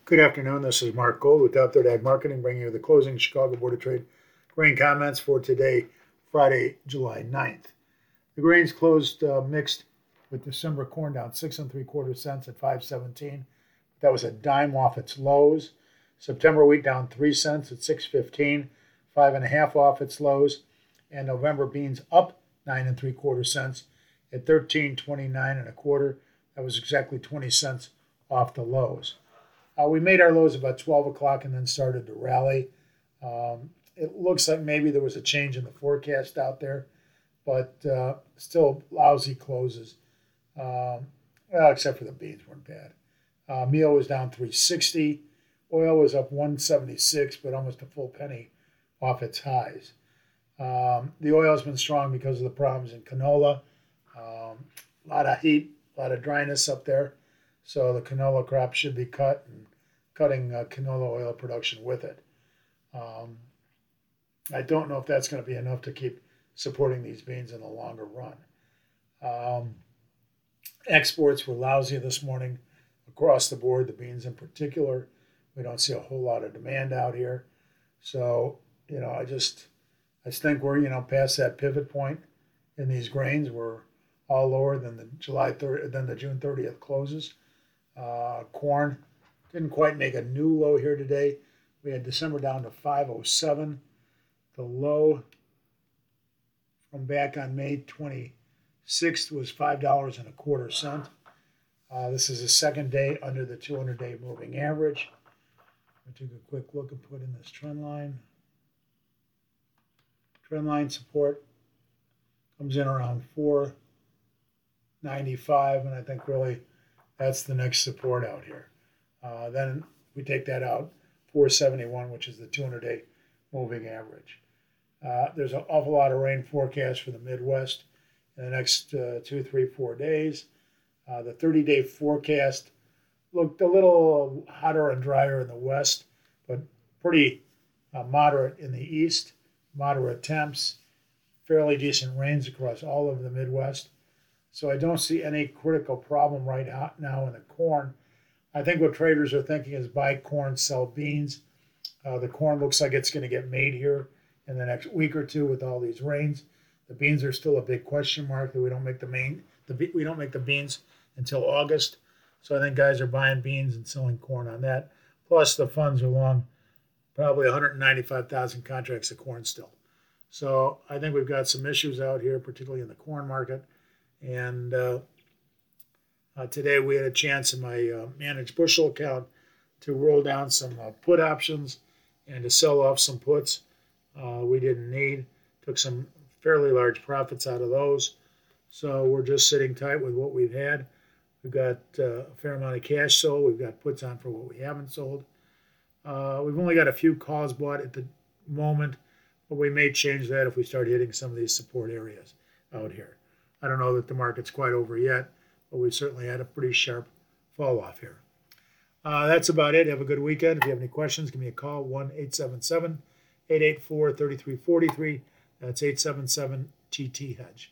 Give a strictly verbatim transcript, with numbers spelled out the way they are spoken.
Good afternoon. This is Mark Gold with Top Third Ag Marketing, bringing you the closing Chicago Board of Trade grain comments for today, Friday, July ninth. The grains closed uh, mixed with December corn down six and three quarter cents at five seventeen. That was a dime off its lows. September wheat down three cents at six fifteen, five and a half off its lows, and November beans up nine and three quarter cents at thirteen twenty nine and a quarter. That was exactly twenty cents off the lows. Uh, we made our lows about twelve o'clock and then started to rally. Um, it looks like maybe there was a change in the forecast out there, but uh, still lousy closes. Um, well, except for the beans weren't bad. Uh, meal was down three sixty. Oil was up one seventy-six, but almost a full penny off its highs. Um, the oil has been strong because of the problems in canola. Um, a lot of heat, a lot of dryness up there. So the canola crop should be cut and cutting uh, canola oil production with it. Um, I don't know if that's going to be enough to keep supporting these beans in the longer run. Um, exports were lousy this morning across the board, the beans in particular. We don't see a whole lot of demand out here. So, you know, I just, I just think we're, you know, past that pivot point in these grains. We're all lower than the July thirtieth, than the June thirtieth closes. Uh, corn didn't quite make a new low here today. We had December down to five oh seven. The low from back on May twenty-sixth was five dollars and a quarter cent. Uh, this is the second day under the two hundred day moving average. I took a quick look and put in this trend line. Trend line support comes in around four ninety-five, and I think really that's the next support out here. Uh, then we take that out, four seventy-one, which is the two hundred day moving average. Uh, there's an awful lot of rain forecast for the Midwest in the next uh, two, three, four days. Uh, the thirty day forecast looked a little hotter and drier in the west, but pretty uh, moderate in the east, moderate temps, fairly decent rains across all of the Midwest. So I don't see any critical problem right now in the corn. I think what traders are thinking is buy corn, sell beans. Uh, the corn looks like it's going to get made here in the next week or two with all these rains. The beans are still a big question mark that we don't make the main the we don't make the beans until August. So I think guys are buying beans and selling corn on that. Plus the funds are long, probably one hundred ninety-five thousand contracts of corn still. So I think we've got some issues out here, particularly in the corn market. And uh, uh, today we had a chance in my uh, managed bushel account to roll down some uh, put options and to sell off some puts uh, we didn't need. Took some fairly large profits out of those. So we're just sitting tight with what we've had. We've got uh, a fair amount of cash sold. We've got puts on for what we haven't sold. Uh, we've only got a few calls bought at the moment, but we may change that if we start hitting some of these support areas out here. I don't know that the market's quite over yet, but we certainly had a pretty sharp fall off here. Uh, that's about it. Have a good weekend. If you have any questions, give me a call, one eight seven seven, eight eight four, three three four three. That's eight seven seven T T Hedge.